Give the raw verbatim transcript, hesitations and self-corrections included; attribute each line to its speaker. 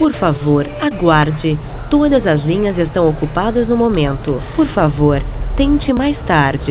Speaker 1: Por favor, aguarde. Todas as linhas estão ocupadas no momento. Por favor, tente mais tarde.